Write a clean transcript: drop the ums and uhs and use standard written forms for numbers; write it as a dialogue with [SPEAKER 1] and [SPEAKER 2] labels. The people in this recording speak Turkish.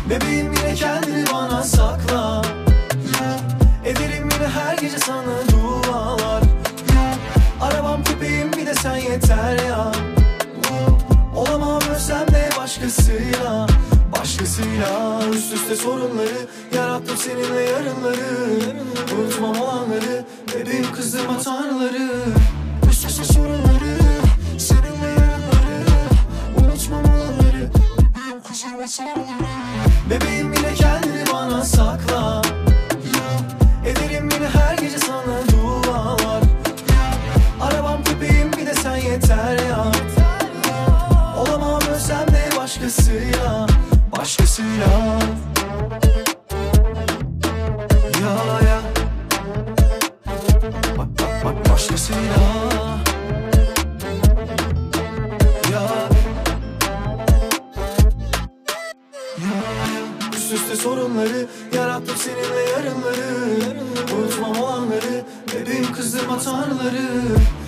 [SPEAKER 1] Bebeğim yine kendini bana sakla. Ederim yine her gece sana dualar. Arabam köpeğim bir de sen yeter ya. Olamam ölsem de başkasıyla. Başkasıyla üst üste sorunları yarattım seninle yarınları. Unutmam olanları, bebeğim kızdırma tanrıları. Üst üste sorunları seninle yarınları. Unutmam olanları, bebeğim kızdırma tanrıları. Bebeğim yine kendini bana sakla. Ederim yine her gece sana dualar. Arabam köpeğim bir de sen yeter ya. Olamam ölsem de başkasıyla. Başkasıyla. Ya ya. Başkasıyla. Ya. Üst üste sorunları yarattım seninle yarınları. Unutmam olanları, bebeğim kızdırma tanrıları.